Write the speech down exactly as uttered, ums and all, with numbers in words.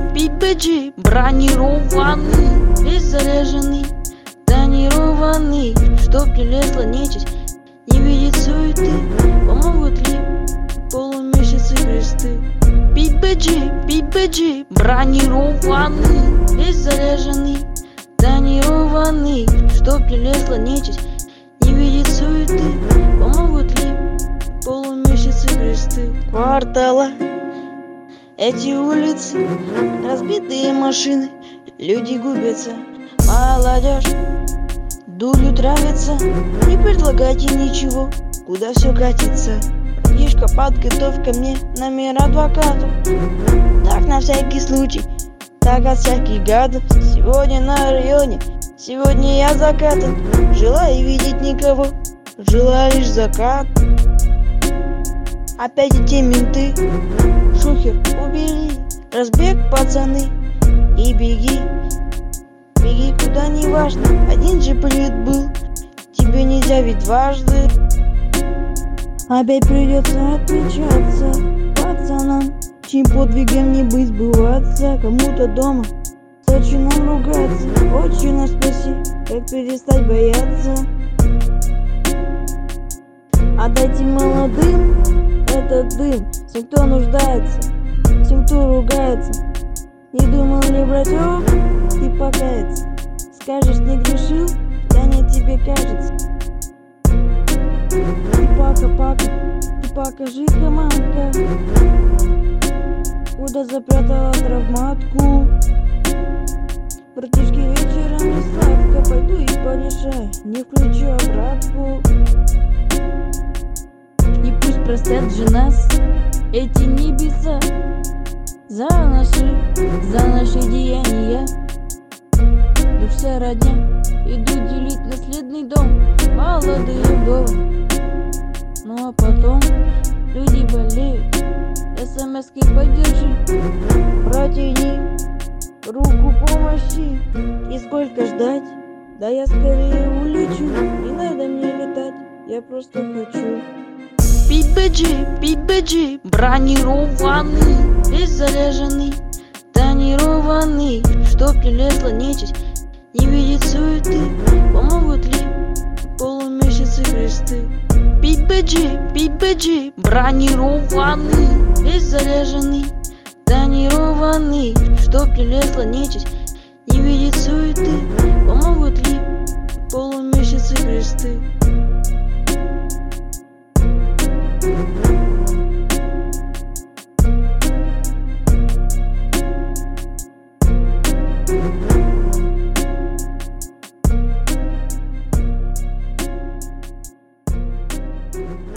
пи би джи бронированный, весь заряженный, тонированный, чтоб не лезла нечисть, не видит суеты. Помогут ли полумесяцы кресты? пи би джи, пи би джи бронированный, весь заряженный, тонированный, чтоб не лезла нечисть, не видит суеты. Помогут ли полумесяцы кресты? Квартала, эти улицы, разбитые машины, люди губятся, молодежь дурью травится. Не предлагайте ничего, куда все катится. Братишка, подготовь ко мне номер адвокатов, так на всякий случай, так от всяких гадов. Сегодня на районе, сегодня я закатан, желаю видеть никого, желаю лишь закат. Опять эти менты, шухер, убери, разбег, пацаны, и беги, беги куда не важно. Один же полет был, тебе нельзя ведь дважды. Опять придется отвечаться пацанам, чьим подвигом не быть сбываться. Кому-то дома за чином ругаться. Отче наш спаси, как перестать бояться. Отдайте молодым этот дым, всем, кто нуждается, всем, кто ругается. Не думал ли, братёк, ты покаяться? Скажешь, не грешил? Да нет, тебе кажется. Ты пака, пака, ты покажи-ка, мамка, куда запрятала травматку. Братишки, вечером не сладко, пойду и порешай, не включу обратку. И пусть простят же нас эти небеса за наши, за наши деяния. Да вся родня идут делить наследный дом, молодые вдовы. Ну а потом люди болеют, смс-ки поддержи, протяни руку помощи. И сколько ждать? Да я скорее улечу, не надо мне летать, я просто хочу. пи би джи, пи би джи бронированный, весь заряженный, тонированный, чтоб не лезла нечисть, не видит суеты. Помогут ли полумесяцы кресты? пи би джи, пи би джи бронированный, весь заряженный, тонированный, чтоб не лезла нечисть, не видит суеты. Помогут ли полумесяцы кресты? Thank you.